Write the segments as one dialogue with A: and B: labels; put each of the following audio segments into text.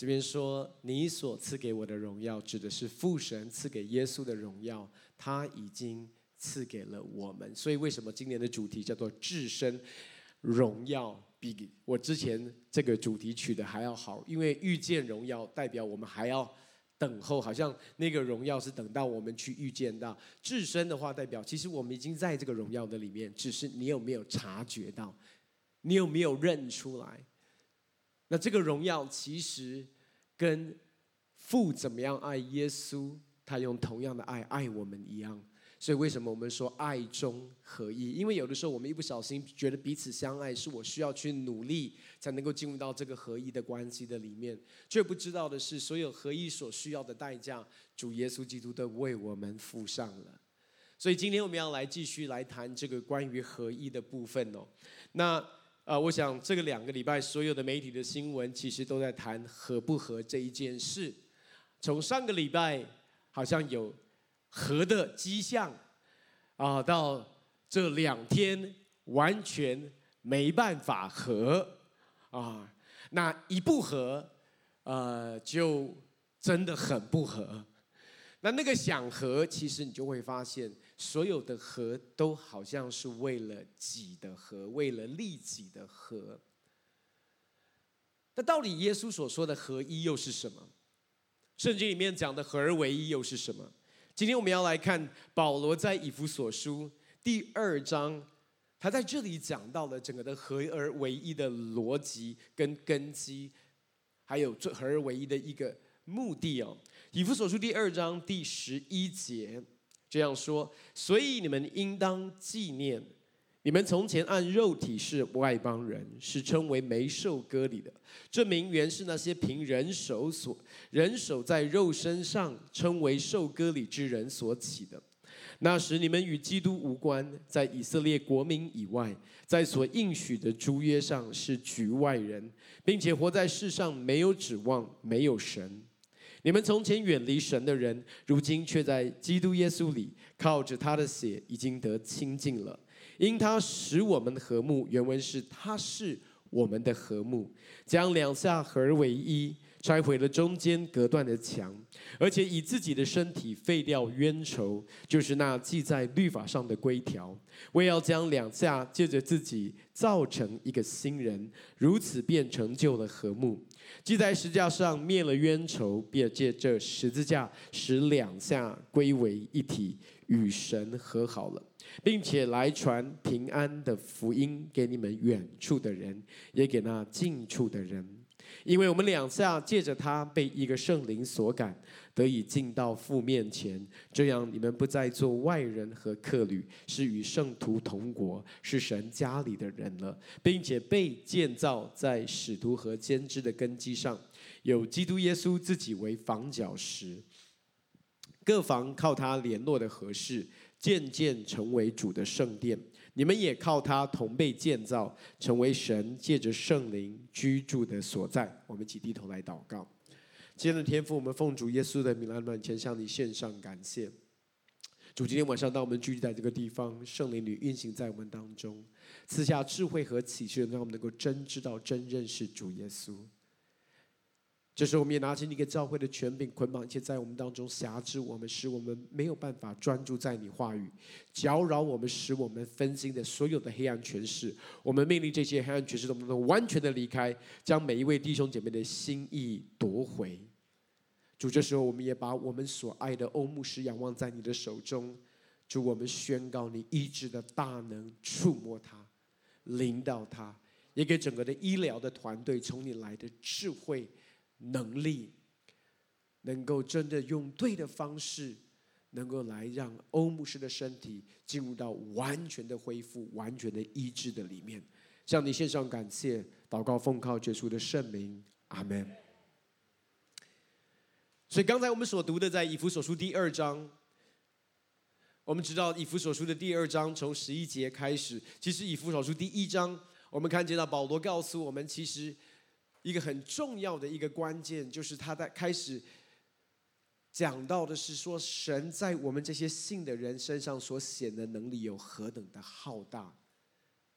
A: 这边说你所赐给我的荣耀，指的是父神赐给耶稣的荣耀，他已经赐给了我们。所以为什么今年的主题叫做至深荣耀，比我之前这个主题取的还要好？因为遇见荣耀代表我们还要等候，好像那个荣耀是等到我们去遇见到。至深的话代表其实我们已经在这个荣耀的里面，只是你有没有察觉到，你有没有认出来。那这个荣耀其实跟父怎么样爱耶稣，他用同样的爱爱我们一样。所以为什么我们说爱中合一？因为有的时候我们一不小心觉得彼此相爱是我需要去努力才能够进入到这个合一的关系的里面，却不知道的是所有合一所需要的代价，主耶稣基督都为我们付上了。所以今天我们要来继续来谈这个关于合一的部分哦。那我想这个2个礼拜所有的媒体的新闻其实都在谈合不合这一件事。从上个礼拜好像有合的迹象到这2天完全没办法合那一不合就真的很不合。那个想合，其实你就会发现所有的合都好像是为了己的合，为了利己的合。那到底耶稣所说的合一又是什么？圣经里面讲的合而为一又是什么？今天我们要来看保罗在以弗所书第2章，他在这里讲到了整个的合而为一的逻辑跟根基，还有合而为一的一个目的哦。以弗所书第2章第11节这样说：所以你们应当纪念，你们从前按肉体是外邦人，是称为没受割礼的，这名原是那些凭人手在肉身上称为受割礼之人所起的。那时你们与基督无关，在以色列国民以外，在所应许的诸约上是局外人，并且活在世上没有指望，没有神。你们从前远离神的人，如今却在基督耶稣里靠着他的血已经得清净了。因他使我们和睦，原文是他是我们的和睦，将2下合而为一，拆毁了中间隔断的墙，而且以自己的身体废掉冤仇，就是那记在律法上的规条，为要将2下借着自己造成一个新人，如此便成就了和睦。既在十字架上灭了冤仇，便借这十字架使2下归为一体，与神和好了，并且来传平安的福音给你们远处的人，也给那近处的人。因为我们2下借着他被一个圣灵所感，得以进到父面前，这样你们不再做外人和客旅，是与圣徒同国，是神家里的人了，并且被建造在使徒和先知的根基上，有基督耶稣自己为房角石，各房靠他联络的合适，渐渐成为主的圣殿。你们也靠他同被建造，成为神借着圣灵居住的所在。我们一起低头来祷告。今天的天父，我们奉主耶稣的名来到你前，向你献上感谢。主，今天晚上当我们聚集在这个地方，圣灵你运行在我们当中，赐下智慧和启示，让我们能够真知道、真认识主耶稣。这时候我们也拿起你给教会的权柄，捆绑一切在我们当中辖制我们，使我们没有办法专注在你话语，搅扰我们，使我们分心的所有的黑暗权势，我们命令这些黑暗权势都能完全的离开，将每一位弟兄姐妹的心意夺回。主，这时候我们也把我们所爱的欧牧师仰望在你的手中。主，我们宣告你医治的大能触摸他，领导他，也给整个的医疗的团队从你来的智慧能力，能够真的用对的方式，能够来让欧牧师的身体进入到完全的恢复、完全的医治的里面。向你献上感谢，祷告奉靠耶稣的圣名，阿们。所以刚才我们所读的在以弗所书第2章，我们知道以弗所书的第2章从11节开始，其实以弗所书第1章我们看见到保罗告诉我们，其实一个很重要的一个关键，就是他在开始讲到的是说，神在我们这些信的人身上所显的能力有何等的浩大。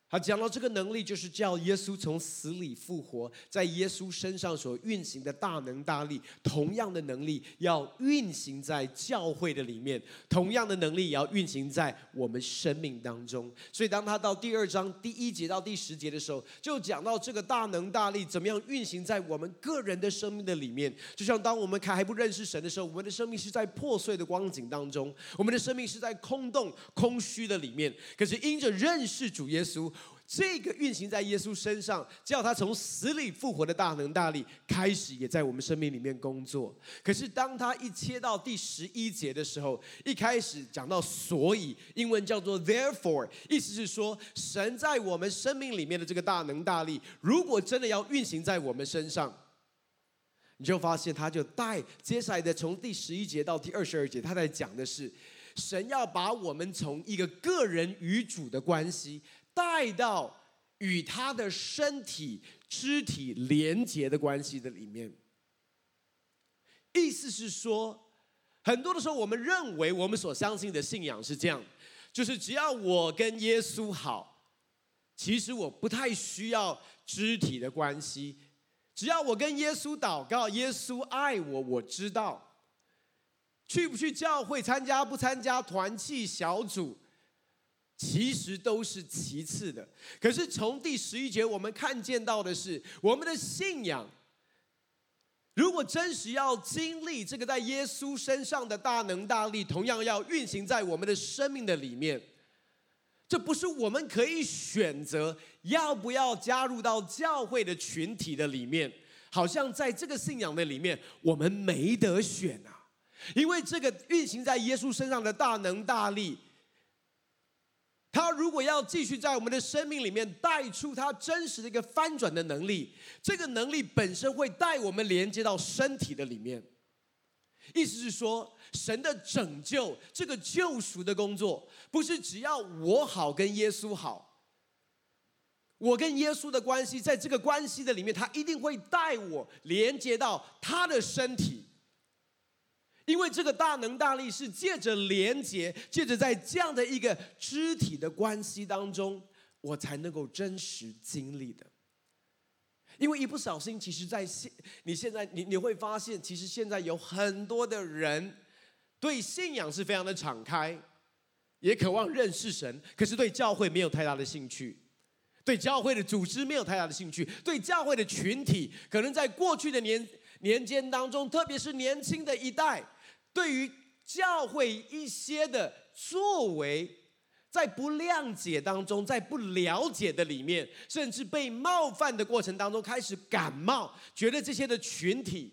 A: 他讲到这个能力，就是叫耶稣从死里复活，在耶稣身上所运行的大能大力，同样的能力要运行在教会的里面，同样的能力也要运行在我们生命当中。所以当他到第2章第1节到第10节的时候，就讲到这个大能大力怎么样运行在我们个人的生命的里面。就像当我们还不认识神的时候，我们的生命是在破碎的光景当中，我们的生命是在空洞空虚的里面。可是因着认识主耶稣，这个运行在耶稣身上，叫他从死里复活的大能大力开始也在我们生命里面工作。可是当他一切到第11节的时候，一开始讲到所以，英文叫做 therefore， 意思是说神在我们生命里面的这个大能大力，如果真的要运行在我们身上，你就发现他就带接下来的从第11节到第22节，他在讲的是神要把我们从一个个人与主的关系带到与他的身体肢体连结的关系的里面。意思是说，很多的时候我们认为我们所相信的信仰是这样，就是只要我跟耶稣好，其实我不太需要肢体的关系，只要我跟耶稣祷告，耶稣爱我，我知道去不去教会，参加不参加团契小组，其实都是其次的。可是从第11节我们看见到的是，我们的信仰如果真实要经历这个在耶稣身上的大能大力，同样要运行在我们的生命的里面，这不是我们可以选择要不要加入到教会的群体的里面，好像在这个信仰的里面我们没得选啊。因为这个运行在耶稣身上的大能大力，他如果要继续在我们的生命里面带出他真实的一个翻转的能力，这个能力本身会带我们连接到身体的里面。意思是说，神的拯救，这个救赎的工作，不是只要我好跟耶稣好，我跟耶稣的关系，在这个关系的里面，他一定会带我连接到他的身体。因为这个大能大力是借着连结，借着在这样的一个肢体的关系当中，我才能够真实经历的。因为一不小心，其实你会发现，其实现在有很多的人对信仰是非常的敞开，也渴望认识神，可是对教会没有太大的兴趣，对教会的组织没有太大的兴趣，对教会的群体，可能在过去的年间当中，特别是年轻的一代，对于教会一些的作为，在不谅解当中，在不了解的里面，甚至被冒犯的过程当中，开始感冒，觉得这些的群体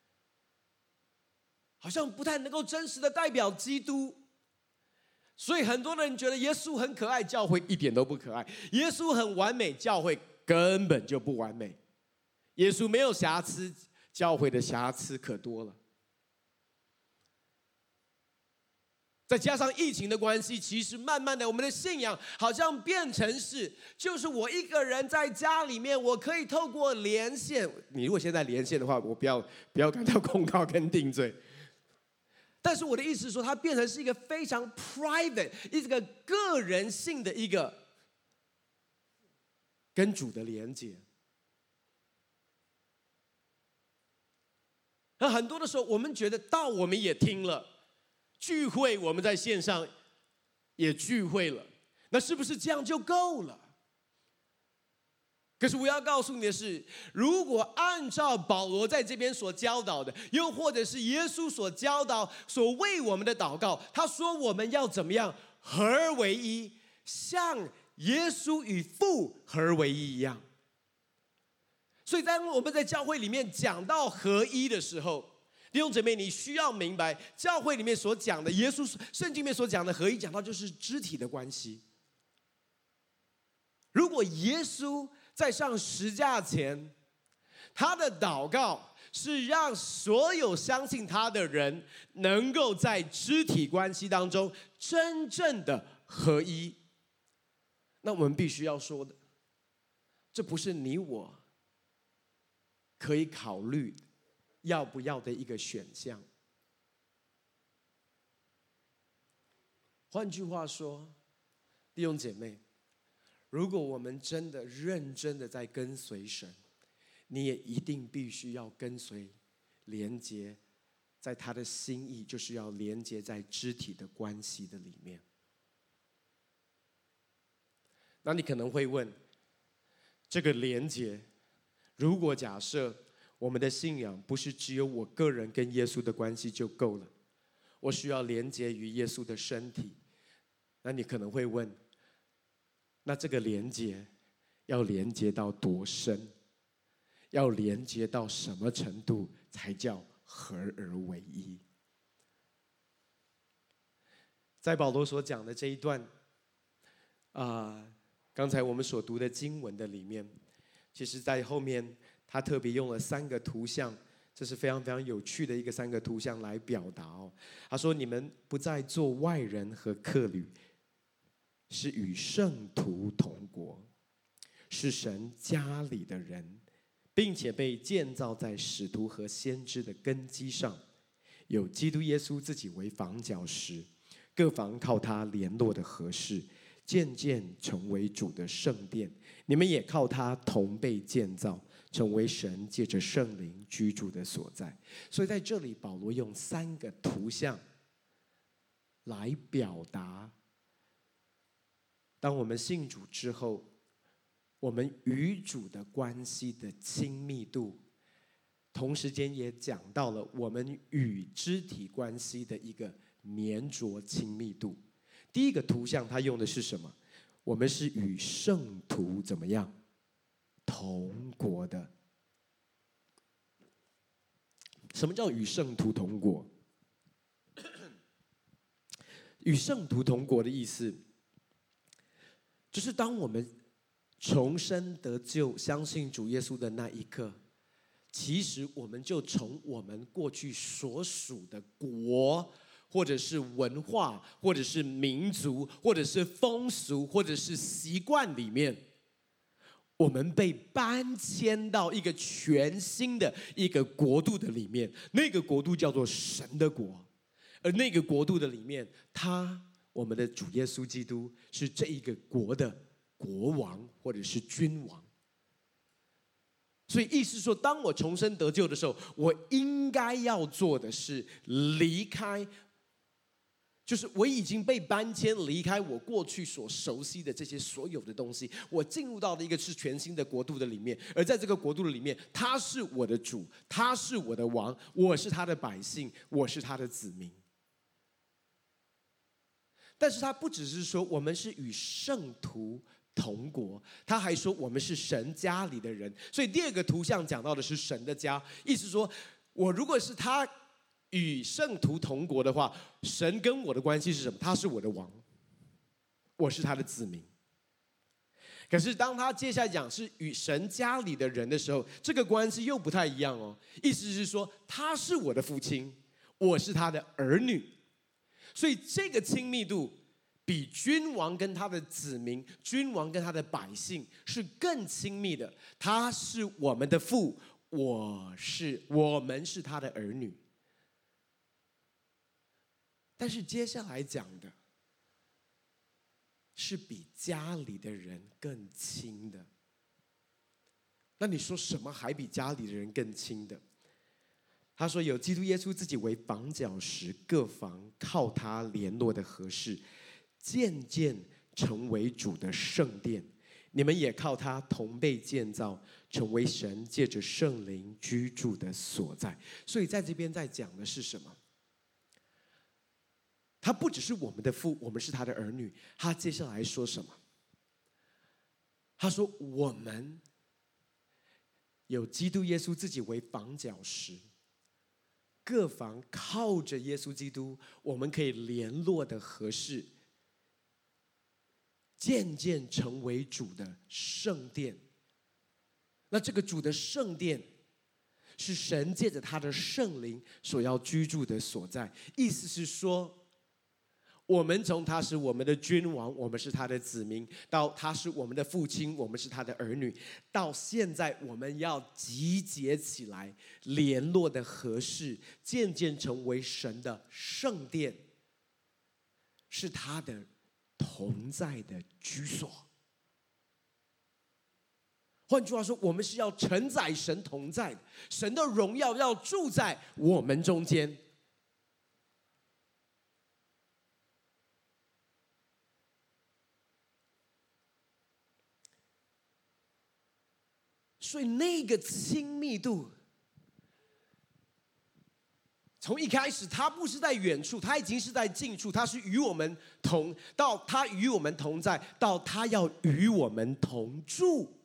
A: 好像不太能够真实的代表基督。所以很多人觉得耶稣很可爱，教会一点都不可爱；耶稣很完美，教会根本就不完美；耶稣没有瑕疵，教会的瑕疵可多了。再加上疫情的关系，其实慢慢的我们的信仰好像变成是，就是我一个人在家里面，我可以透过连线。你如果现在连线的话，我不要感到控告跟定罪。但是我的意思是说，它变成是一个非常 private， 一个个人性的一个跟主的连接。那很多的时候，我们觉得道我们也听了，聚会我们在线上也聚会了，那是不是这样就够了？可是我要告诉你的是，如果按照保罗在这边所教导的，又或者是耶稣所教导、所为我们的祷告，他说我们要怎么样合而为一，像耶稣与父合而为一一样。所以当我们在教会里面讲到合一的时候，弟兄姐妹，你需要明白，教会里面所讲的，耶稣圣经里面所讲的合一，讲到就是肢体的关系。如果耶稣在上十架前，他的祷告是让所有相信他的人能够在肢体关系当中真正的合一，那我们必须要说的，这不是你我可以考虑要不要的一个选项。换句话说，弟兄姐妹， 如果我们真的认真的在跟随神，你也一定必须要跟随连接在他的心意，就是要连接在肢体的关系的里面。那你可能会问，这个连接，如果假设我们的信仰不是只有我个人跟耶稣的关系就够了，我需要连接于耶稣的身体，那你可能会问，那这个连接要连接到多深？要连接到什么程度才叫合而为一？在保罗所讲的这一段刚才我们所读的经文的里面，其实在后面他特别用了3个图像，这是非常非常有趣的一个3个图像来表达哦。他说：“你们不再做外人和客旅，是与圣徒同国，是神家里的人，并且被建造在使徒和先知的根基上，有基督耶稣自己为房角石，各房靠他联络的合适，渐渐成为主的圣殿。你们也靠他同被建造，成为神借着圣灵居住的所在。”所以在这里，保罗用3个图像来表达，当我们信主之后，我们与主的关系的亲密度，同时间也讲到了我们与肢体关系的一个粘着亲密度。第一个图像他用的是什么？我们是与圣徒怎么样？同国的。什么叫与圣徒同国？与圣徒同国的意思，就是当我们重生得救，相信主耶稣的那一刻，其实我们就从我们过去所属的国，或者是文化，或者是民族，或者是风俗，或者是习惯里面，我们被搬迁到一个全新的一个国度的里面，那个国度叫做神的国，而那个国度的里面，我们的主耶稣基督是这一个国的国王或者是君王。所以意思说，当我重生得救的时候，我应该要做的是离开，就是我已经被搬迁离开我过去所熟悉的这些所有的东西，我进入到了一个是全新的国度的里面，而在这个国度的里面，他是我的主，他是我的王，我是他的百姓，我是他的子民。但是他不只是说我们是与圣徒同国，他还说我们是神家里的人。所以第二个图像讲到的是神的家，意思说我如果是他与圣徒同国的话，神跟我的关系是什么？他是我的王，我是他的子民。可是当他接下来讲是与神家里的人的时候，这个关系又不太一样哦。意思是说他是我的父亲，我是他的儿女。所以这个亲密度比君王跟他的子民，君王跟他的百姓是更亲密的。他是我们的父，我们是他的儿女。但是接下来讲的是比家里的人更亲的。那你说什么还比家里的人更亲的？他说有基督耶稣自己为房角石，各房靠他联络的合适，渐渐成为主的圣殿。你们也靠他同被建造，成为神借着圣灵居住的所在。所以在这边在讲的是什么？他不只是我们的父，我们是他的儿女。他接下来说什么？他说我们有基督耶稣自己为房角石，各房靠着耶稣基督，我们可以联络的合适，渐渐成为主的圣殿。那这个主的圣殿是神借着他的圣灵所要居住的所在。意思是说，我们从他是我们的君王，我们是他的子民，到他是我们的父亲，我们是他的儿女，到现在我们要集结起来，联络的合适，渐渐成为神的圣殿，是他的同在的居所。 换句话说，我们是要承载神同在的，神的荣耀要住在我们中间。所以那个亲密度，从一开始他不是在远处，他已经是在近处，他是与我们同，到他与我们同在，到他要与我们同住。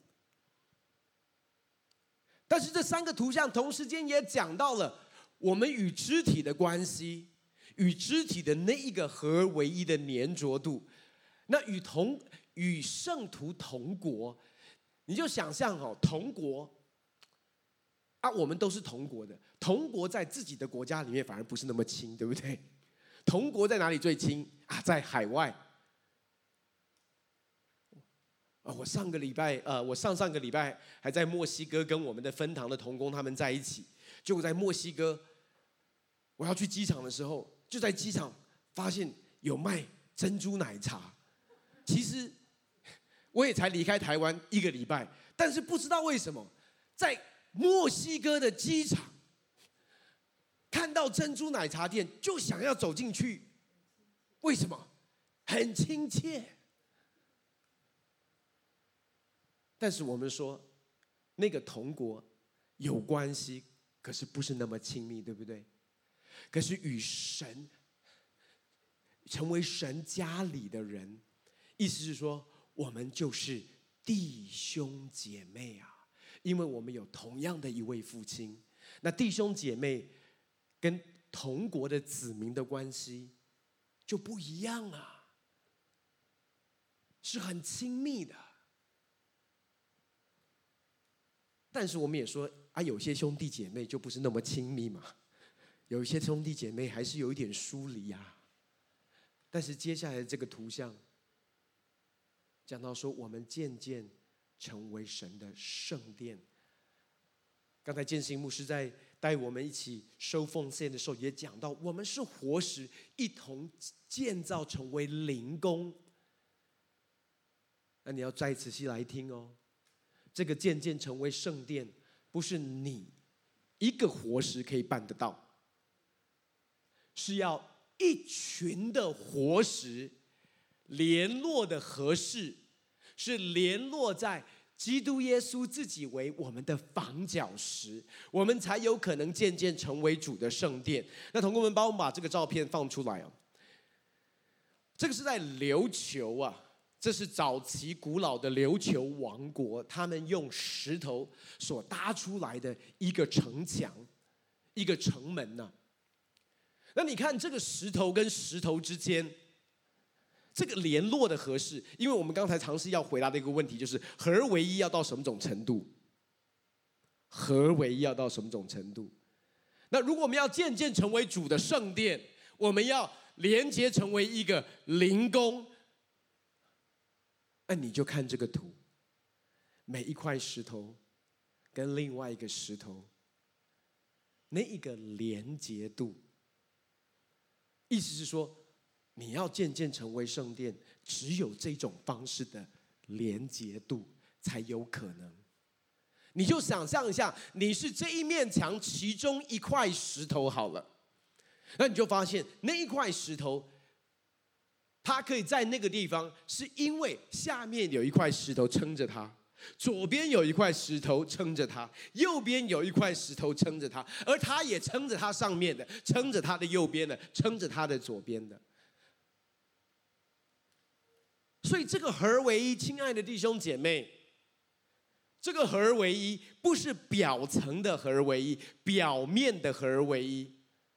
A: 但是这三个图像同时间也讲到了我们与肢体的关系，与肢体的那一个合而为一的粘着度。那与圣徒同国，你就想象同国啊，我们都是同国的，同国在自己的国家里面反而不是那么亲，对不对？同国在哪里最亲啊？在海外。我上上个礼拜还在墨西哥跟我们的分堂的同工他们在一起，结果在墨西哥，我要去机场的时候，就在机场发现有卖珍珠奶茶。其实我也才离开台湾1个礼拜，但是不知道为什么，在墨西哥的机场看到珍珠奶茶店就想要走进去，为什么？很亲切。但是我们说，那个同国有关系，可是不是那么亲密，对不对？可是与神成为神家里的人，意思是说，我们就是弟兄姐妹啊，因为我们有同样的一位父亲。那弟兄姐妹跟同国的子民的关系就不一样啊，是很亲密的。但是我们也说啊，有些兄弟姐妹就不是那么亲密嘛，有一些兄弟姐妹还是有一点疏离啊。但是接下来的这个图像讲到说，我们渐渐成为神的圣殿。刚才建兴牧师在带我们一起收奉献的时候也讲到，我们是活石，一同建造成为灵宫。那你要再仔细来听哦，这个渐渐成为圣殿，不是你一个活石可以办得到，是要一群的活石联络的合适，是联络在基督耶稣自己为我们的房角石，我们才有可能渐渐成为主的圣殿。那同工们帮我们把这个照片放出来哦。这个是在琉球啊，这是早期古老的琉球王国，他们用石头所搭出来的一个城墙，一个城门呢。那你看这个石头跟石头之间，这个联络的合适，因为我们刚才尝试要回答的一个问题就是合而为一要到什么种程度？合而为一要到什么种程度？那如果我们要渐渐成为主的圣殿，我们要连接成为一个灵宫，那你就看这个图，每一块石头跟另外一个石头那一个连接度，意思是说，你要渐渐成为圣殿，只有这种方式的连结度才有可能。你就想象一下，你是这一面墙其中一块石头好了，那你就发现那一块石头，它可以在那个地方，是因为下面有一块石头撑着它，左边有一块石头撑着它，右边有一块石头撑着它，而它也撑着它上面的，撑着它的右边的，撑着它的左边的。所以这个合而为一，亲爱的弟兄姐妹，这个合而为一不是表层的合而为一，表面的合而为一，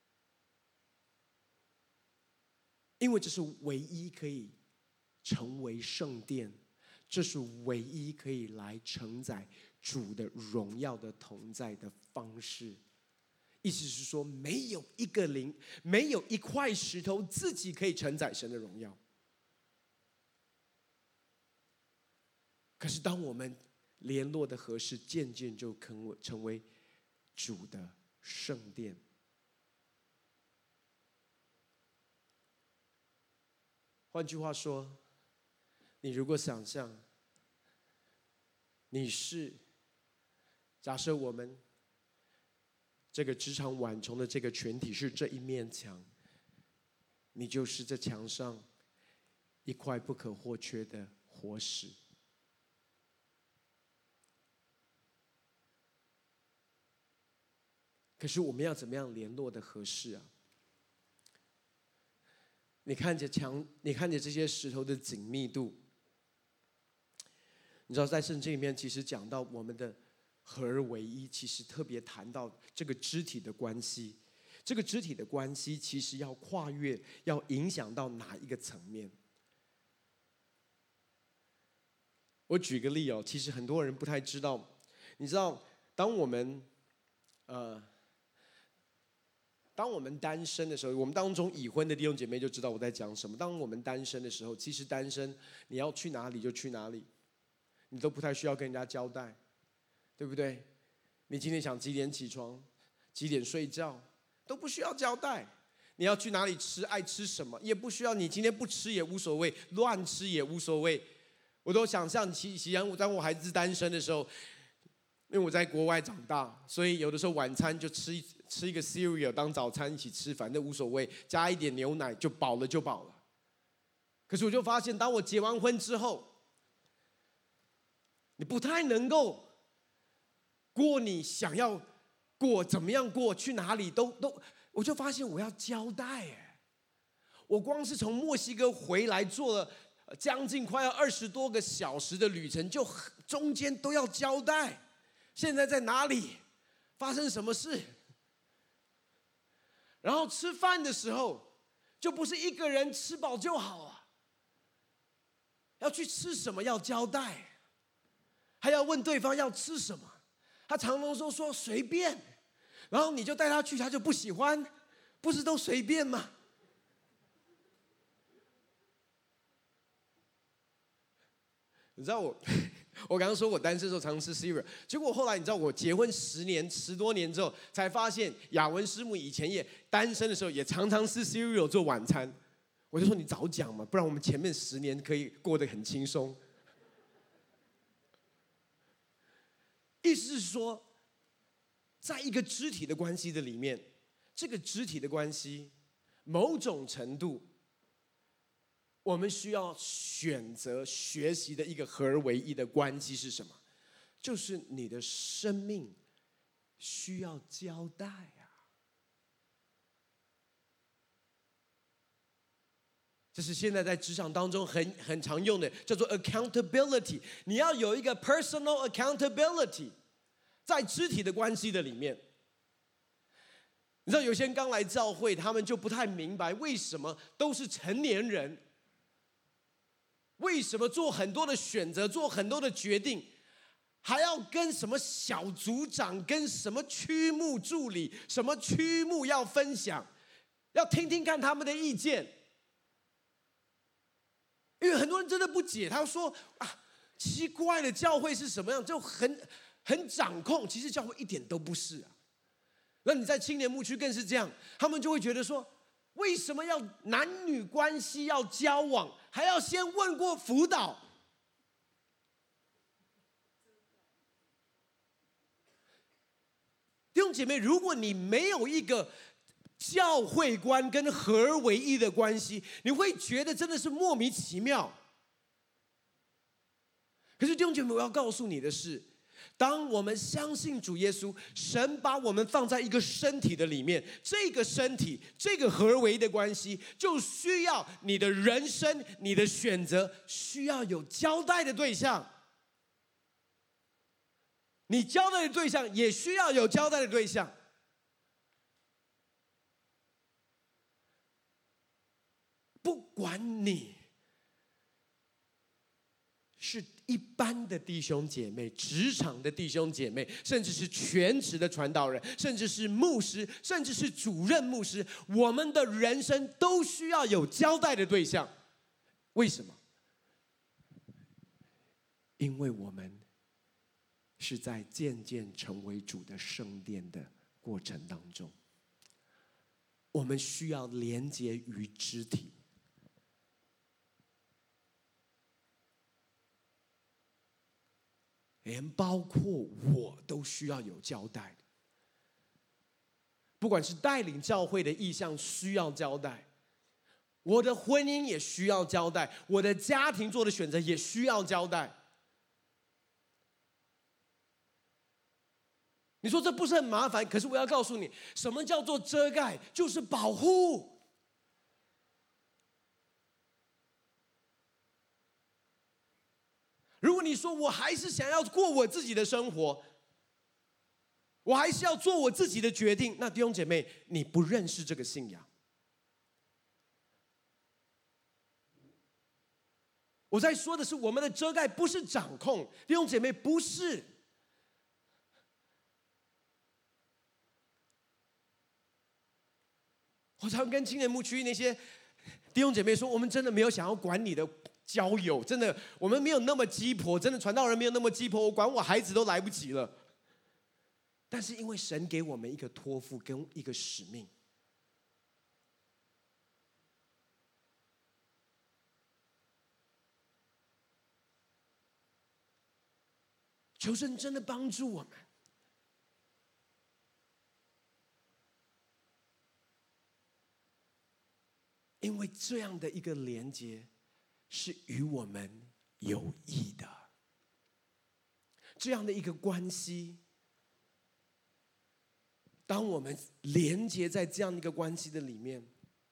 A: 因为这是唯一可以成为圣殿，这是唯一可以来承载主的荣耀的同在的方式。意思是说，没有一个灵，没有一块石头自己可以承载神的荣耀。可是当我们联络的合适，渐渐就成为主的圣殿。换句话说，你如果想象你是假设我们这个职场晚虫的这个群体是这一面墙，你就是这墙上一块不可或缺的活石。可是我们要怎么样联络的合适啊？你看着墙，你看着这些石头的紧密度，你知道在圣经里面其实讲到我们的合而为一，其实特别谈到这个肢体的关系。这个肢体的关系其实要跨越，要影响到哪一个层面？我举个例哦，其实很多人不太知道，你知道，当我们单身的时候，我们当中已婚的弟兄姐妹就知道我在讲什么。当我们单身的时候，其实单身你要去哪里就去哪里，你都不太需要跟人家交代，对不对？你今天想几点起床，几点睡觉，都不需要交代。你要去哪里吃，爱吃什么也不需要，你今天不吃也无所谓，乱吃也无所谓。我都想象当我孩子单身的时候，因为我在国外长大，所以有的时候晚餐就吃一个 cereal 当早餐一起吃，反正无所谓，加一点牛奶就饱了。可是我就发现，当我结完婚之后，你不太能够过你想要过，怎么样过，去哪里都，我就发现我要交代哎。我光是从墨西哥回来，做了将近快要20多个小时的旅程，就中间都要交代。现在在哪里？发生什么事？然后吃饭的时候，就不是一个人吃饱就好啊。要去吃什么要交代，还要问对方要吃什么。他常常说随便，然后你就带他去，他就不喜欢，不是都随便吗？你知道我刚刚说我单身的时候常吃 cereal， 结果后来你知道我结婚10多年之后，才发现雅文师母以前也单身的时候也常常吃 cereal 做晚餐。我就说你早讲嘛，不然我们前面10年可以过得很轻松。意思是说，在一个肢体的关系的里面，这个肢体的关系某种程度我们需要选择学习的一个合而为一的关系是什么？就是你的生命需要交代啊。这是现在在职场当中很常用的，叫做 accountability。你要有一个 personal accountability， 在肢体的关系的里面。你知道有些人刚来教会，他们就不太明白为什么都是成年人，为什么做很多的选择，做很多的决定，还要跟什么小组长、跟什么区牧助理、什么区牧要分享，要听听看他们的意见。因为很多人真的不解，他说啊，奇怪的教会是什么样，就很掌控，其实教会一点都不是啊。那你在青年牧区更是这样，他们就会觉得说，为什么要男女关系要交往，还要先问过辅导？弟兄姐妹，如果你没有一个教会观跟合而为一的关系，你会觉得真的是莫名其妙。可是弟兄姐妹，我要告诉你的是，当我们相信主耶稣，神把我们放在一个身体的里面，这个身体，这个合而为一的关系，就需要你的人生、你的选择，需要有交代的对象。你交代的对象也需要有交代的对象。不管你是一般的弟兄姐妹、职场的弟兄姐妹，甚至是全职的传道人，甚至是牧师，甚至是主任牧师，我们的人生都需要有交代的对象。为什么？因为我们是在渐渐成为主的圣殿的过程当中，我们需要连结于肢体。 连包括我都需要有交代。不管是带领教会的意向需要交代，我的婚姻也需要交代，我的家庭做的选择也需要交代。你说这不是很麻烦？可是我要告诉你，什么叫做遮盖？就是保护。如果你说我还是想要过我自己的生活，我还是要做我自己的决定，那弟兄姐妹，你不认识这个信仰。我在说的是，我们的遮盖不是掌控，弟兄姐妹，不是。我常跟青年牧区那些弟兄姐妹说，我们真的没有想要管你的交友，真的，我们没有那么鸡婆，真的传道人没有那么鸡婆，我管我孩子都来不及了。但是因为神给我们一个托付跟一个使命，求神真的帮助我们。因为这样的一个连接是与我们有益的，这样的一个关系，当我们连接在这样的一个关系的里面，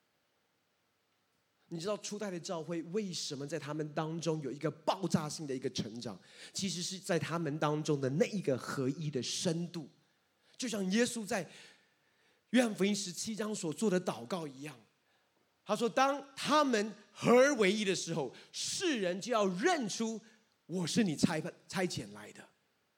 A: 你知道初代的教会为什么在他们当中有一个爆炸性的一个成长？其实是在他们当中的那一个合一的深度，就像耶稣在约翰福音17章所做的祷告一样。他说当他们合而为一的时候，世人就要认出我是你差遣来的。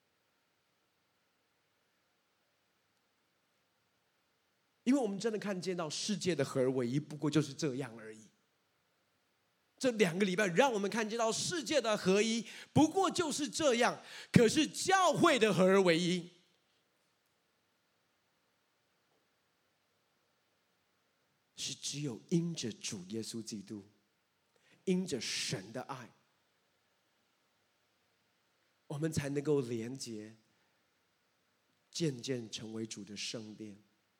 A: 因为我们真的看见到世界的合而为一不过就是这样而已。这2个礼拜让我们看见到世界的合一不过就是这样，可是教会的合而为一是只有因着主耶稣基督，因着神的爱，我们才能够连结，渐渐成为主的圣殿。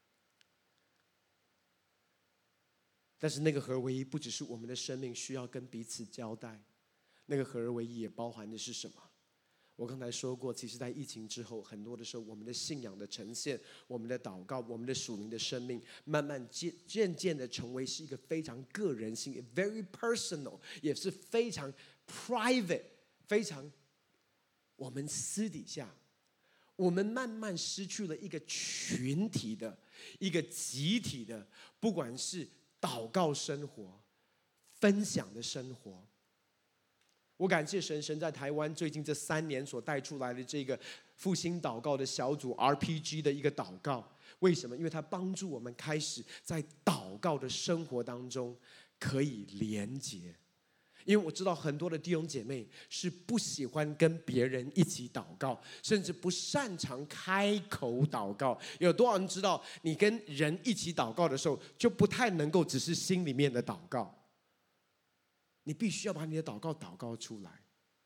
A: 但是那个合而为一不只是我们的生命需要跟彼此交代，那个合而为一也包含的是什么？我刚才说过，其实在疫情之后，很多的时候我们的信仰的呈现，我们的祷告，我们的属灵的生命，慢慢渐渐的成为是一个非常个人性 very personal， 也是非常 private， 非常我们私底下，我们慢慢失去了一个群体的一个集体的，不管是祷告生活、分享的生活。我感谢神，神在台湾最近这3年所带出来的这个复兴祷告的小组 RPG 的一个祷告。为什么？因为它帮助我们开始在祷告的生活当中可以连结。因为我知道很多的弟兄姐妹是不喜欢跟别人一起祷告，甚至不擅长开口祷告。有多少人知道，你跟人一起祷告的时候，就不太能够只是心里面的祷告，你必须要把你的祷告出来。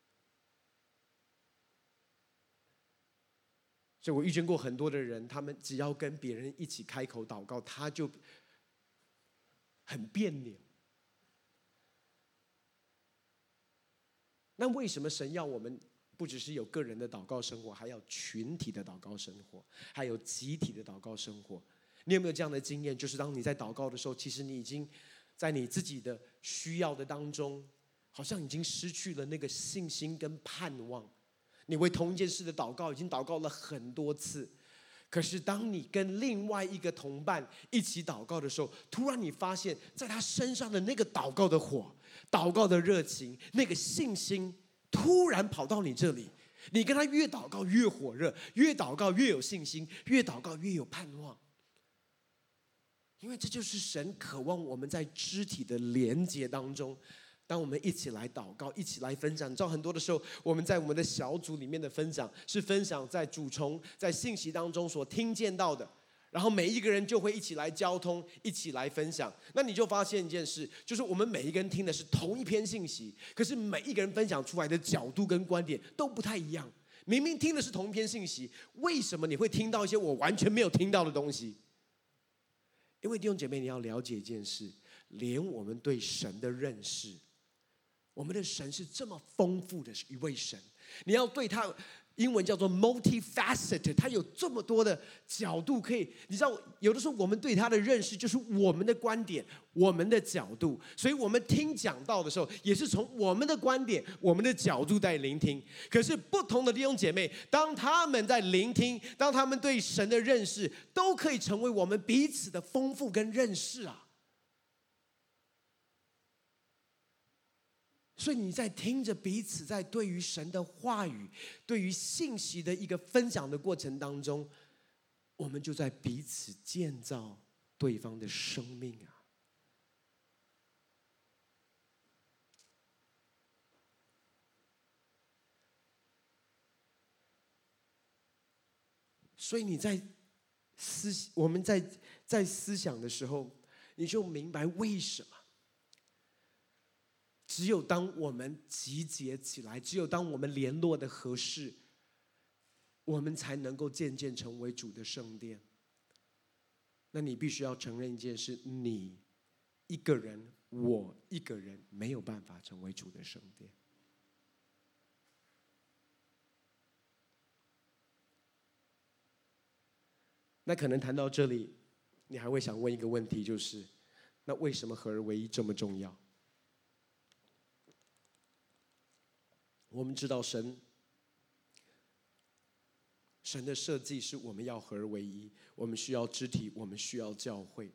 A: 所以我遇见过很多的人，他们只要跟别人一起开口祷告，他就很别扭。那为什么神要我们不只是有个人的祷告生活，还要群体的祷告生活，还有集体的祷告生活？你有没有这样的经验？就是当你在祷告的时候，其实你已经在你自己的需要的当中，好像已经失去了那个信心跟盼望。你为同一件事的祷告已经祷告了很多次，可是当你跟另外一个同伴一起祷告的时候，突然你发现在他身上的那个祷告的火、祷告的热情、那个信心突然跑到你这里，你跟他越祷告越火热，越祷告越有信心，越祷告越有盼望。因为这就是神渴望我们在肢体的连结当中，当我们一起来祷告，一起来分享。你知道很多的时候，我们在我们的小组里面的分享是分享在主从在信息当中所听见到的，然后每一个人就会一起来交通，一起来分享。那你就发现一件事，就是我们每一个人听的是同一篇信息，可是每一个人分享出来的角度跟观点都不太一样。 明明听的是同一篇信息，为什么你会听到一些我完全没有听到的东西？因为弟兄姐妹，你要了解一件事，连我们对神的认识，我们的神是这么丰富的一位神，你要对他，英文叫做 multifaceted， 他有这么多的角度可以，你知道，有的时候我们对他的认识就是我们的观点，我们的角度，所以我们听讲道的时候，也是从我们的观点、我们的角度在聆听。可是不同的弟兄姐妹，当他们在聆听，当他们对神的认识，都可以成为我们彼此的丰富跟认识啊。所以你在听着彼此在对于神的话语、对于信息的一个分享的过程当中，我们就在彼此建造对方的生命啊。所以你在我们在思想的时候，你就明白为什么。只有当我们集结起来，只有当我们联络的合适，我们才能够渐渐成为主的圣殿。那你必须要承认一件事，你一个人，我一个人没有办法成为主的圣殿。那可能谈到这里，你还会想问一个问题，就是那为什么合而为一这么重要？我们知道神的设计是我们要合而为一，我们需要肢体，我们需要教会。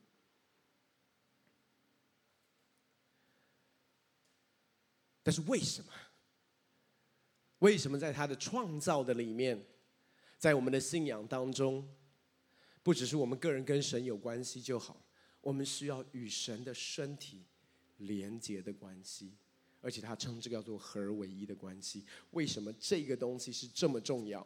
A: 但是为什么？为什么在他的创造的里面，在我们的信仰当中，不只是我们个人跟神有关系就好，我们需要与神的身体连结的关系。而且他称这个叫做合而为一的关系。为什么这个东西是这么重要？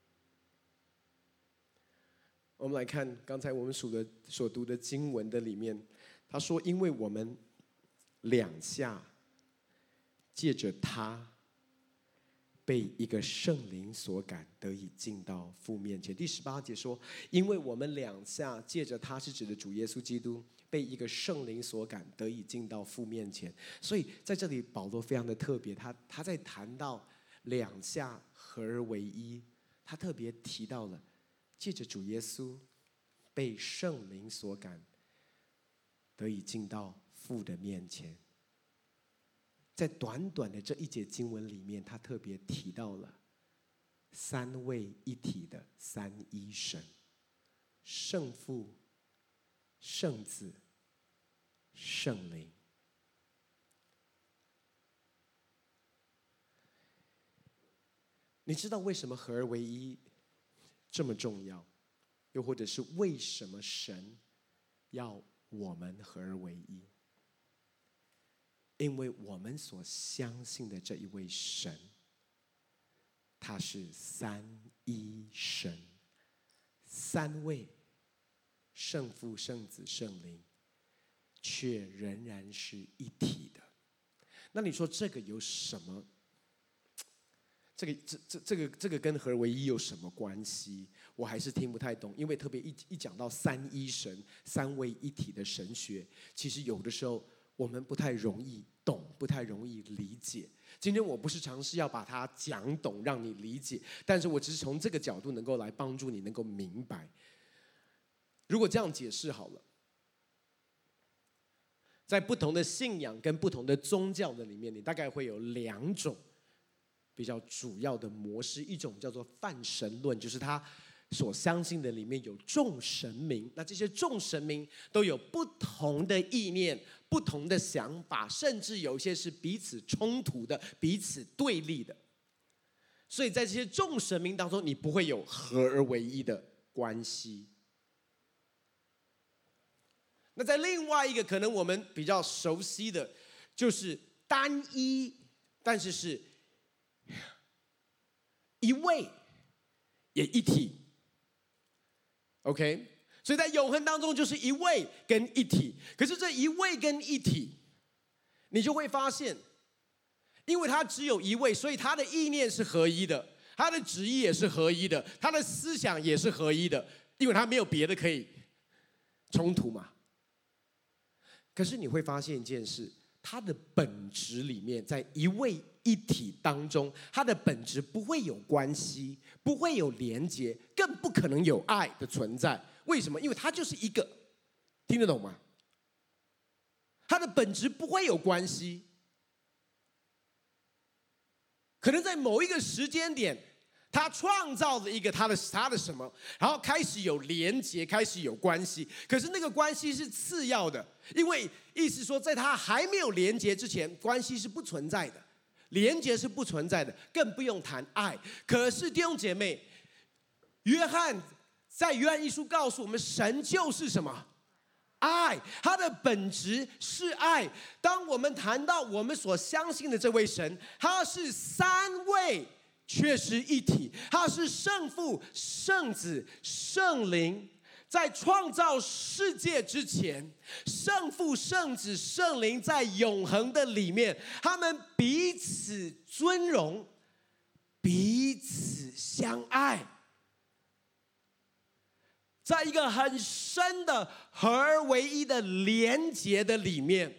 A: 我们来看刚才我们所读的经文的里面，他说：“因为我们两下借着他，被一个圣灵所感，得以进到父面前。”第18节说：“因为我们两下借着他，是指的主耶稣基督。”被一个圣灵所感，得以进到父面前。所以在这里，保罗非常的特别，他在谈到两下合而为一，他特别提到了借着主耶稣被圣灵所感，得以进到父的面前。在短短的这一节经文里面，他特别提到了三位一体的三一神：圣父、圣子、圣灵。你知道为什么合而为一这么重要？又或者是为什么神要我们合而为一？因为我们所相信的这一位神，他是三一神，三位圣父、圣子、圣灵，却仍然是一体的。那你说这个有什么？这个跟合而为一有什么关系？我还是听不太懂，因为特别一讲到三一神、三位一体的神学，其实有的时候我们不太容易懂，不太容易理解。今天我不是尝试要把它讲懂，让你理解，但是我只是从这个角度能够来帮助你能够明白。如果这样解释好了，在不同的信仰跟不同的宗教的里面，你大概会有两种比较主要的模式。一种叫做泛神论，就是他所相信的里面有众神明，那这些众神明都有不同的意念、不同的想法，甚至有些是彼此冲突的、彼此对立的。所以在这些众神明当中，你不会有合而为一的关系。那在另外一个可能我们比较熟悉的，就是单一，但是是一位也一体。OK， 所以在永恒当中就是一位跟一体。可是这一位跟一体，你就会发现，因为他只有一位，所以他的意念是合一的。 他的旨意也是合一的，他的思想也是合一的，因为他没有别的可以冲突嘛。可是你会发现一件事，他的本质里面，在一位一体当中，他的本质不会有关系，不会有连结，更不可能有爱的存在。为什么？因为他就是一个，听得懂吗？他的本质不会有关系，可能在某一个时间点，他创造了一个他的什么，然后开始有连结，开始有关系。可是那个关系是次要的，因为意思说，在他还没有连结之前，关系是不存在的，连结是不存在的，更不用谈爱。可是弟兄姐妹，约翰在约翰一书告诉我们，神就是什么？爱，它的本质是爱。当我们谈到我们所相信的这位神，他是三位却是一体，他是圣父、圣子、圣灵。在创造世界之前，圣父、圣子、圣灵在永恒的里面，他们彼此尊荣，彼此相爱。在一个很深的合而为一的连结的里面，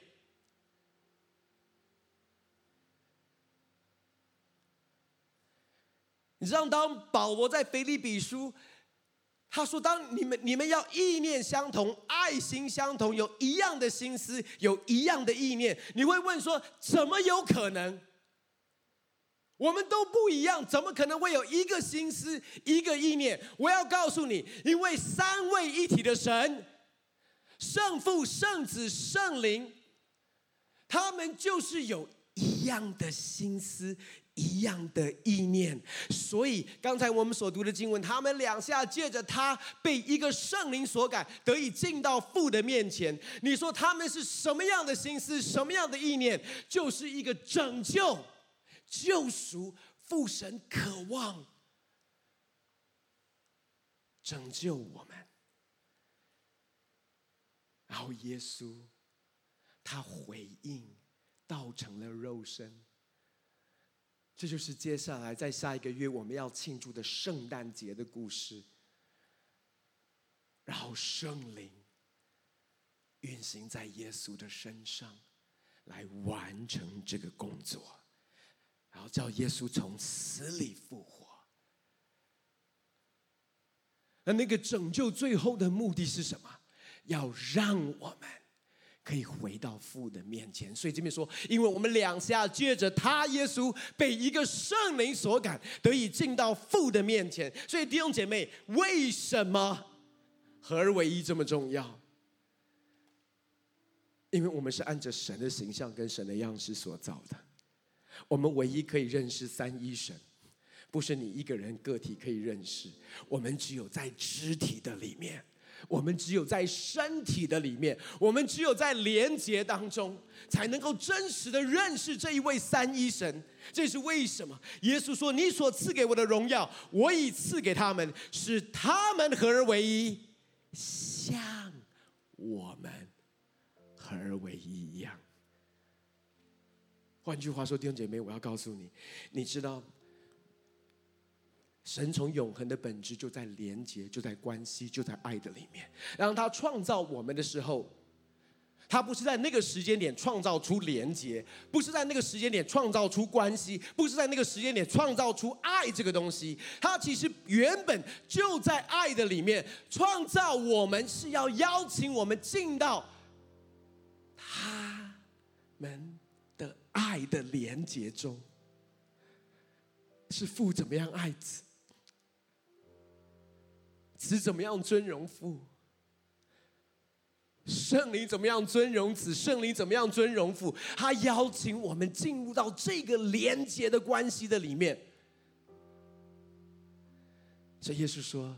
A: 你知道，当保罗在腓立比书，他说：“当你们要意念相同，爱心相同，有一样的心思，有一样的意念。”你会问说：“怎么有可能？我们都不一样，怎么可能会有一个心思、一个意念？”我要告诉你，因为三位一体的神，圣父、圣子、圣灵，他们就是有一样的心思，一样的意念。所以刚才我们所读的经文，他们两下借着他被一个圣灵所感，得以进到父的面前。你说他们是什么样的心思，什么样的意念？就是一个拯救、救赎。父神渴望拯救我们，然后耶稣他回应，道成了肉身。这就是接下来在下一个月我们要庆祝的圣诞节的故事。然后圣灵运行在耶稣的身上，来完成这个工作，然后叫耶稣从死里复活。那个拯救最后的目的是什么？要让我们可以回到父的面前。所以这边说，因为我们两下借着他耶稣被一个圣灵所感，得以进到父的面前。所以弟兄姐妹，为什么合而为一这么重要？因为我们是按着神的形象跟神的样式所造的。我们唯一可以认识三一神，不是你一个人个体可以认识，我们只有在肢体的里面，我们只有在身体的里面，我们只有在连结当中，才能够真实的认识这一位三一神。这是为什么耶稣说，你所赐给我的荣耀，我已赐给他们，使他们合而为一，像我们合而为一一样。换句话说，弟兄姐妹，我要告诉你，你知道神从永恒的本质就在连结，就在关系，就在爱的里面。然后他创造我们的时候，他不是在那个时间点创造出连结，不是在那个时间点创造出关系，不是在那个时间点创造出爱这个东西。他其实原本就在爱的里面创造我们，是要邀请我们进到他们的爱的连结中。是父怎么样爱子，子怎么样尊荣父，圣灵怎么样尊荣子，圣灵怎么样尊荣父。他邀请我们进入到这个连结的关系的里面。所以耶稣说，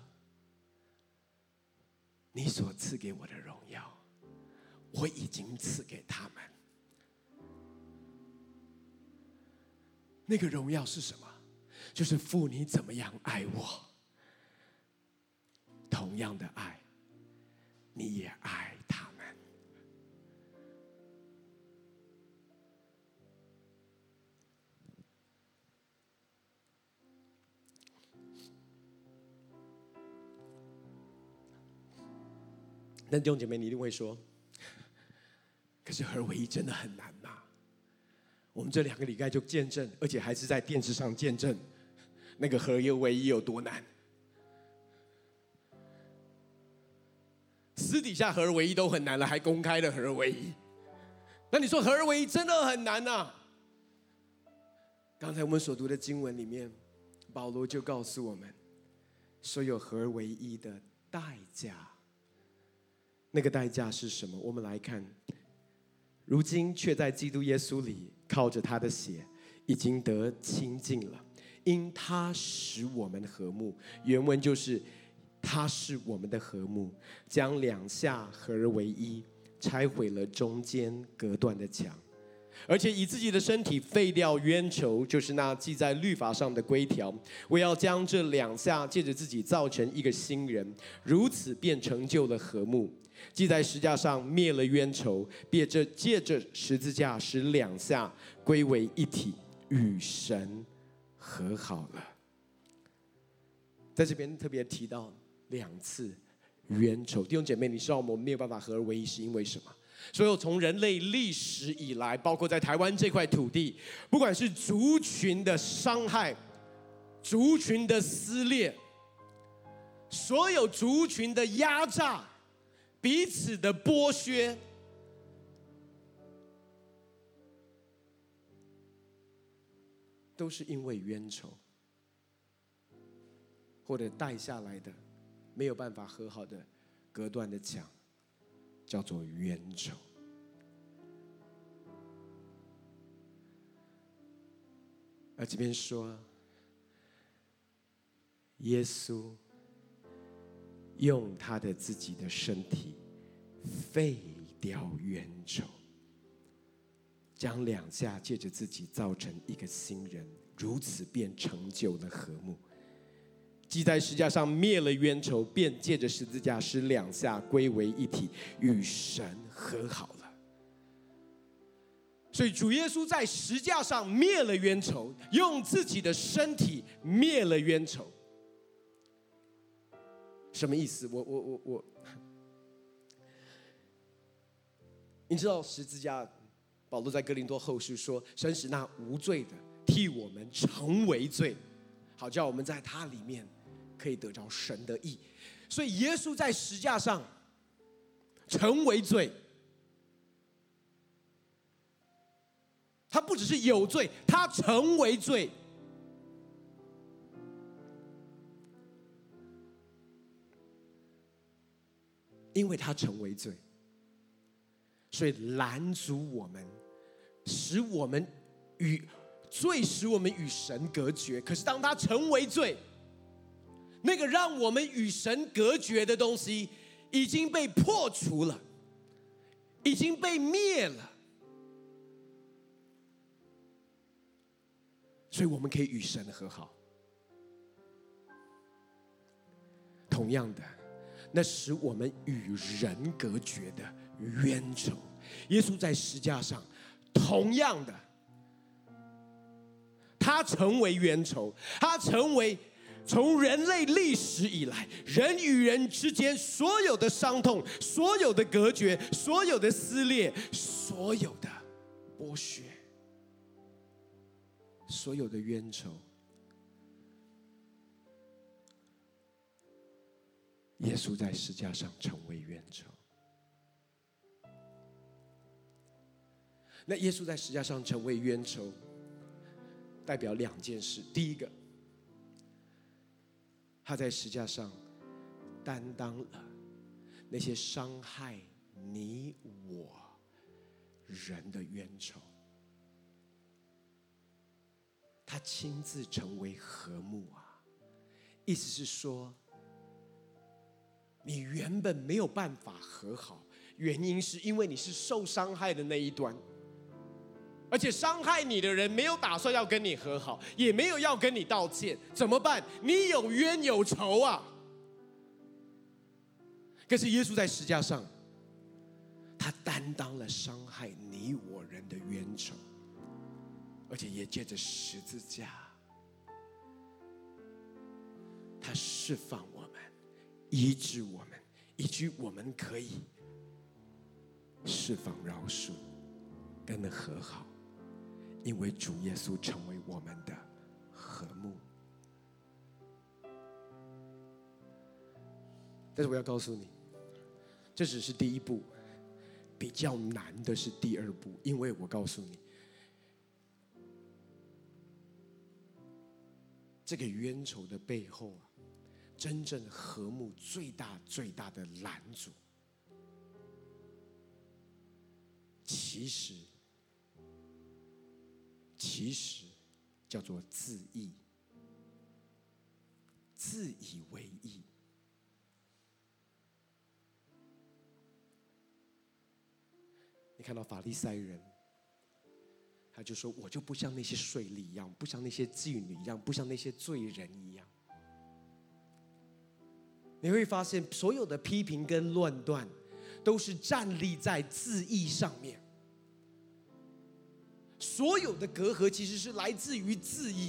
A: 你所赐给我的荣耀，我已经赐给他们。那个荣耀是什么？就是父你怎么样爱我，同样的爱你也爱他们。 但弟兄姐妹，你一定会说，可是合而为一真的很难吗？我们这2个礼拜就见证，而且还是在电视上见证，那个合而为一有多难。私底下合而为一都很难了，还公开的合而为一，那你说合而为一真的很难啊？刚才我们所读的经文里面，保罗就告诉我们，说有合而为一的代价。那个代价是什么？我们来看，如今却在基督耶稣里，靠着他的血，已经得清净了，因他使我们和睦。原文就是他是我们的和睦，将两下合而为一，拆毁了中间隔断的墙，而且以自己的身体废掉冤仇，就是那记在律法上的规条。我要将这两下借着自己造成一个新人，如此便成就了和睦。既在十字架上灭了冤仇，便借着十字架使两下归为一体，与神和好了。在这边特别提到2次冤仇，弟兄姐妹，你知道我们没有办法合而为一是因为什么？所有从人类历史以来，包括在台湾这块土地，不管是族群的伤害、族群的撕裂，所有族群的压榨、彼此的剥削，都是因为冤仇，或者带下来的没有办法和好的隔断的墙，叫做冤仇。而这边说，耶稣用他的自己的身体废掉冤仇，将两下借着自己造成一个新人，如此便成就了和睦。既在十字架上灭了冤仇，便借着十字架使两下归为一体，与神和好了。所以主耶稣在十字架上灭了冤仇，用自己的身体灭了冤仇。什么意思？你知道十字架，保罗在哥林多后书说，神使那无罪的替我们成为罪，好叫我们在他里面可以得着神的义。所以耶稣在十字架上成为罪，他不只是有罪，他成为罪。因为他成为罪，所以拦阻我们，使我们与神隔绝。可是当他成为罪，那个让我们与神隔绝的东西已经被破除了，已经被灭了，所以我们可以与神和好。同样的，那使我们与人隔绝的冤仇，耶稣在十字架上同样的，他成为冤仇，他成为从人类历史以来人与人之间所有的伤痛、所有的隔绝、所有的撕裂、所有的剥削、所有的冤仇，耶稣在十字架上成为冤仇。那耶稣在十字架上成为冤仇，代表2件事。第一个，他在十字架上担当了那些伤害你我人的冤仇，他亲自成为和睦啊！意思是说，你原本没有办法和好，原因是因为你是受伤害的那一端，而且伤害你的人没有打算要跟你和好，也没有要跟你道歉，怎么办？你有冤有仇啊！可是耶稣在十字架上，他担当了伤害你我人的冤仇，而且也借着十字架，他释放我们，医治我们， 以及我们可以释放饶恕，跟和好，因为主耶稣成为我们的和睦。但是我要告诉你，这只是第一步，比较难的是第二步，因为我告诉你，这个冤仇的背后啊，真正和睦最大最大的拦阻，其实叫做自义，自以为义。你看到法利赛人，他就说：“我就不像那些税吏一样，不像那些妓女一样，不像那些罪人一样。”你会发现，所有的批评跟论断，都是站立在自义上面。所有的隔阂其实是来自于自义。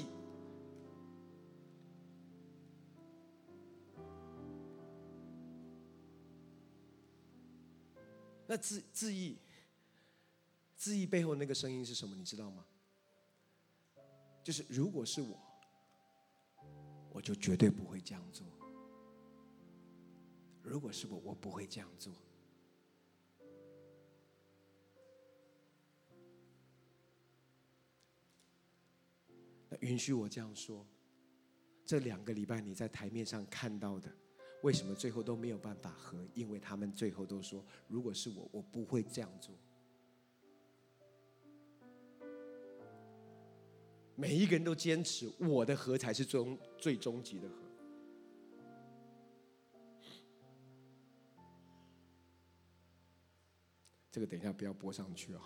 A: 那自义背后那个声音是什么？你知道吗？就是如果是我就绝对不会这样做。如果是我不会这样做。那允许我这样说，这2个礼拜你在台面上看到的，为什么最后都没有办法和？因为他们最后都说，如果是我不会这样做。每一个人都坚持我的和才是最终极的和。这个等一下不要播上去哦。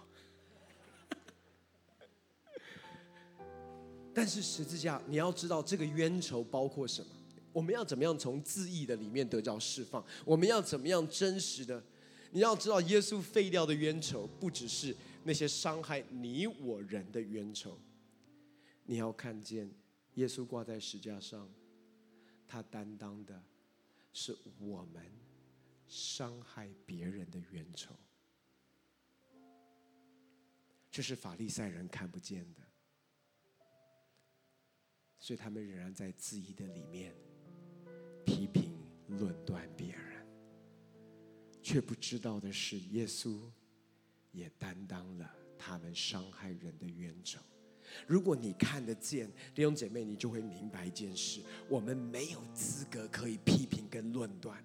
A: 但是十字架，你要知道这个冤仇包括什么？我们要怎么样从自义的里面得到释放？我们要怎么样真实的？你要知道，耶稣废掉的冤仇，不只是那些伤害你我人的冤仇。你要看见，耶稣挂在十字架上，他担当的是我们伤害别人的冤仇。这是法利赛人看不见的，所以他们仍然在自义的里面批评论断别人，却不知道的是，耶稣也担当了他们伤害人的冤仇。如果你看得见，弟兄姐妹，你就会明白一件事：我们没有资格可以批评跟论断，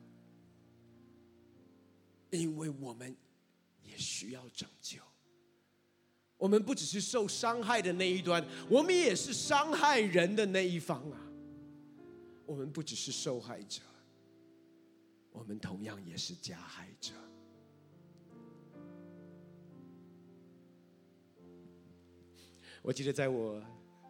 A: 因为我们也需要拯救。我们不只是受伤害的那一端，我们也是伤害人的那一方啊。我们不只是受害者，我们同样也是加害者。我记得在我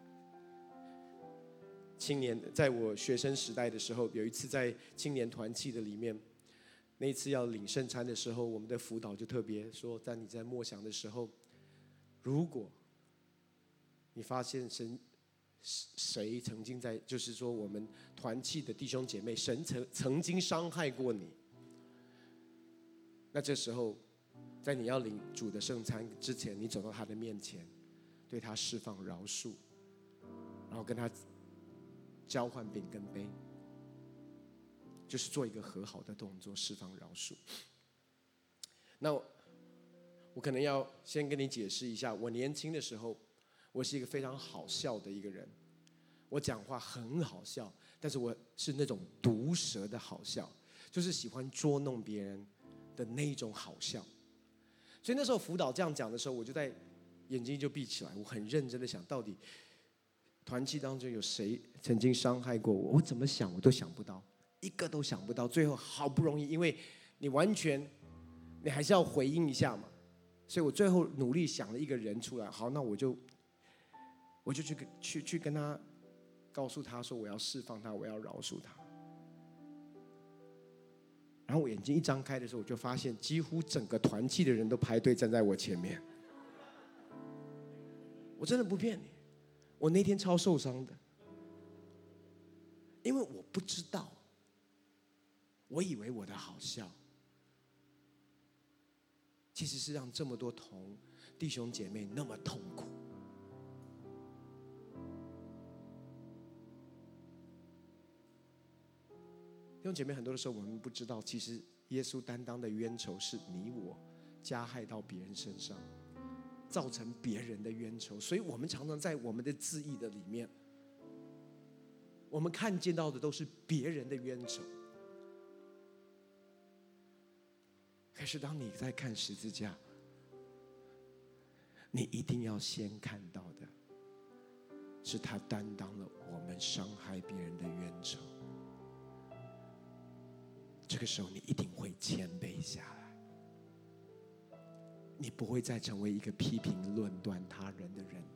A: 学生时代的时候，有一次在青年团契的里面，那一次要领圣餐的时候，我们的辅导就特别说，在你在默想的时候，如果你发现谁曾经在，就是说我们团契的弟兄姐妹，神曾经伤害过你，那这时候在你要领主的圣餐之前，你走到他的面前，对他释放饶恕，然后跟他交换饼跟杯，就是做一个和好的动作，释放饶恕。那我可能要先跟你解释一下，我年轻的时候，我是一个非常好笑的一个人，我讲话很好笑，但是我是那种毒舌的好笑，就是喜欢捉弄别人的那一种好笑。所以那时候辅导这样讲的时候，我就在眼睛就闭起来，我很认真的想，到底团契当中有谁曾经伤害过我？我怎么想我都想不到，一个都想不到。最后好不容易，因为你还是要回应一下嘛，所以我最后努力想了一个人出来。好，那我就去跟他告诉他说，我要释放他，我要饶恕他。然后我眼睛一张开的时候，我就发现几乎整个团契的人都排队站在我前面。我真的不骗你，我那天超受伤的，因为我不知道我以为我的好笑，其实是让这么多弟兄姐妹那么痛苦。弟兄姐妹，很多的时候我们不知道，其实耶稣担当的冤仇是你我加害到别人身上，造成别人的冤仇。所以我们常常在我们的字义的里面，我们看见到的都是别人的冤仇。可是当你在看十字架，你一定要先看到的是他担当了我们伤害别人的冤仇。这个时候你一定会谦卑下来，你不会再成为一个批评论断他人的人。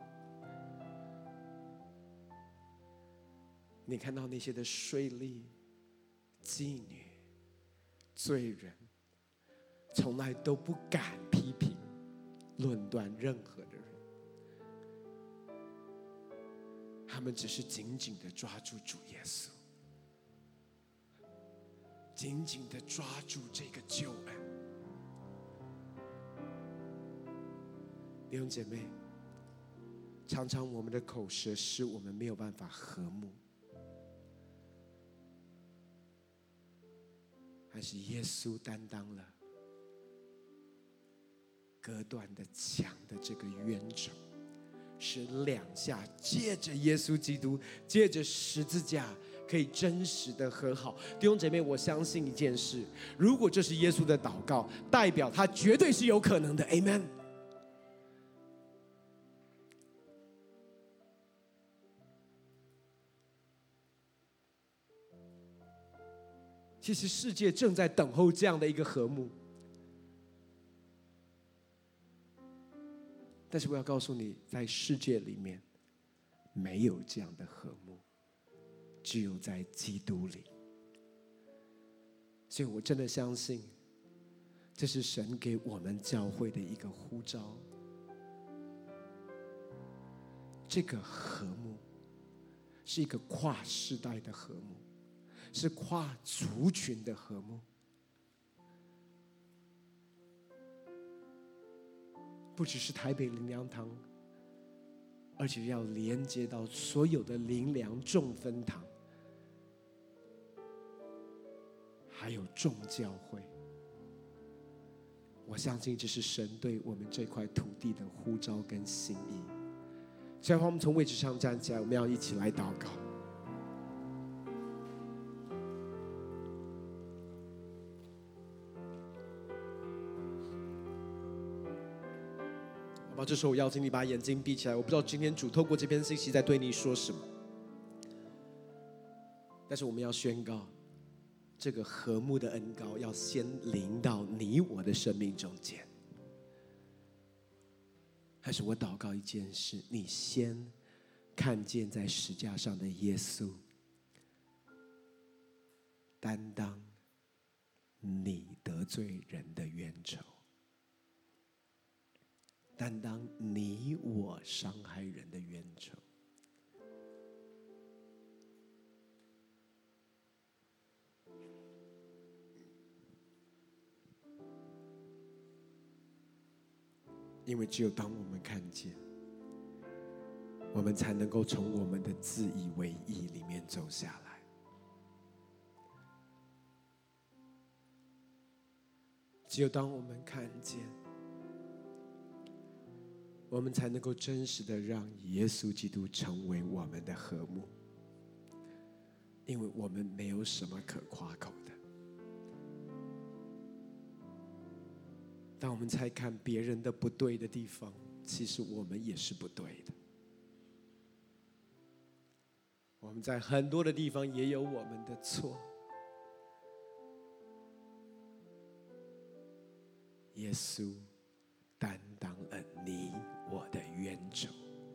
A: 你看到那些的税吏、妓女、罪人，从来都不敢批评论断任何的人，他们只是紧紧地抓住主耶稣，紧紧地抓住这个救恩。弟兄姐妹，常常我们的口舌使我们没有办法和睦，还是耶稣担当了割断的墙的这个冤仇，使两下借着耶稣基督，借着十字架，可以真实的和好。弟兄姐妹，我相信一件事，如果这是耶稣的祷告，代表他绝对是有可能的。 Amen。 其实世界正在等候这样的一个和睦，但是我要告诉你，在世界里面没有这样的和睦，只有在基督里。所以我真的相信，这是神给我们教会的一个呼召。这个和睦是一个跨世代的和睦，是跨族群的和睦，不只是台北灵粮堂，而且要连接到所有的灵粮众分堂，还有众教会。我相信这是神对我们这块土地的呼召跟心意。现在我们从位置上站起来，我们要一起来祷告。好吧，这时候我邀请你把眼睛闭起来。我不知道今天主透过这篇信息在对你说什么，但是我们要宣告，这个和睦的恩膏要先临到你我的生命中间。还是我祷告一件事，你先看见在十架上的耶稣担当你得罪人的冤仇，担当你我伤害人的冤仇。因为只有当我们看见，我们才能够从我们的自以为意里面走下来。只有当我们看见，我们才能够真实的让耶稣基督成为我们的和睦。因为我们没有什么可夸口的。当我们才看别人的不对的地方，其实我们也是不对的。我们在很多的地方也有我们的错。耶稣担当了你我的冤仇。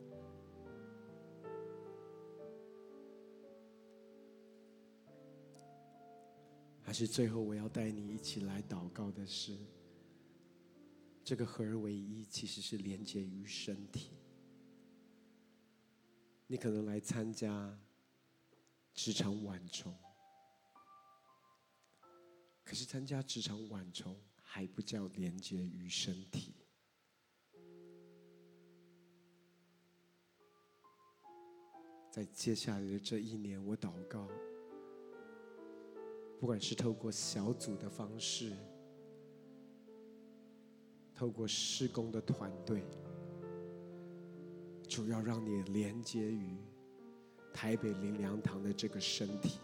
A: 还是最后我要带你一起来祷告的是，这个合而为一其实是连接于身体。你可能来参加职场晚虫， 可是参加职场晚虫还不叫连接于身体。在接下来的这一年，我祷告，不管是透过小组的方式，透过事工的团队，主要让你连接于台北灵粮堂的这个身体。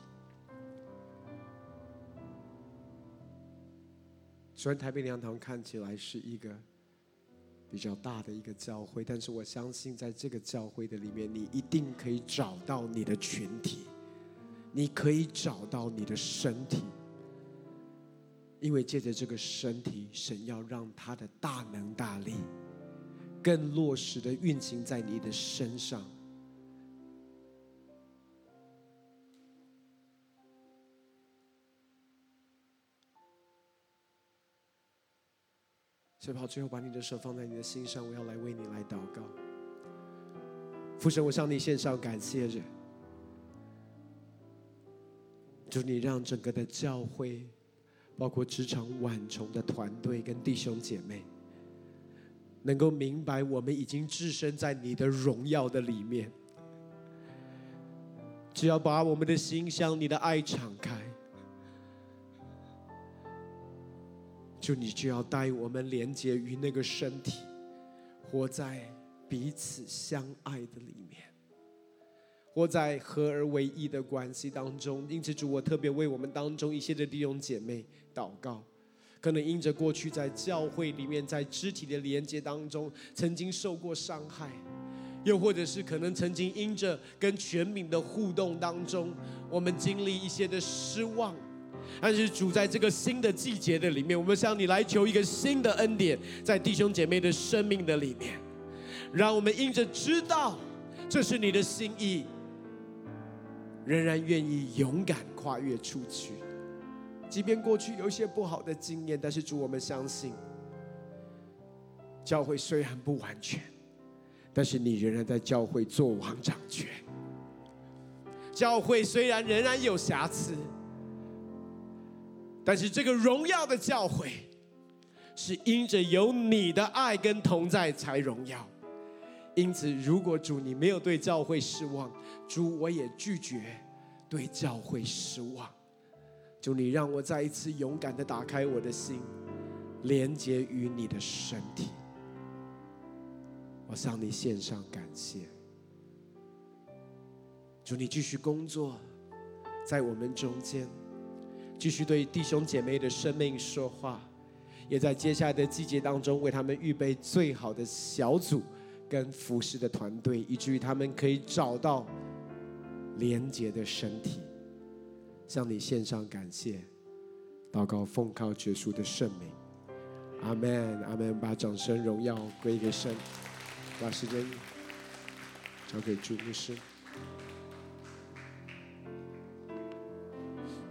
A: 虽然台北灵粮堂看起来是一个比较大的一个教会，但是我相信在这个教会的里面，你一定可以找到你的群体，你可以找到你的身体，因为借着这个身体，神要让他的大能大力更落实的运行在你的身上。所以好，最后把你的手放在你的心上，我要来为你来祷告。父神，我向你献上感谢着，主你让整个的教会，包括职场晚虫的团队跟弟兄姐妹，能够明白我们已经置身在你的荣耀的里面。只要把我们的心向你的爱敞开，主你就要带我们连接于那个身体，活在彼此相爱的里面，活在合而为一的关系当中。因此主，我特别为我们当中一些的弟兄姐妹祷告，可能因着过去在教会里面，在肢体的连接当中曾经受过伤害，又或者是可能曾经因着跟权柄的互动当中，我们经历一些的失望。但是主，在这个新的季节的里面，我们向你来求一个新的恩典，在弟兄姐妹的生命的里面，让我们因着知道这是你的心意，仍然愿意勇敢跨越出去。即便过去有一些不好的经验，但是主，我们相信教会虽然不完全，但是你仍然在教会做王掌权。教会虽然仍然有瑕疵，但是这个荣耀的教会是因着有你的爱跟同在才荣耀。因此如果主你没有对教会失望，主我也拒绝对教会失望。主你让我再一次勇敢地打开我的心，连接于你的身体。我向你献上感谢。主你继续工作在我们中间，继续对弟兄姐妹的生命说话，也在接下来的季节当中为他们预备最好的小组跟服侍的团队，以至于他们可以找到连结的身体。向你献上感谢，祷告奉靠耶稣的圣名，阿们，阿们。把掌声荣耀归给神，把时间交给主牧师。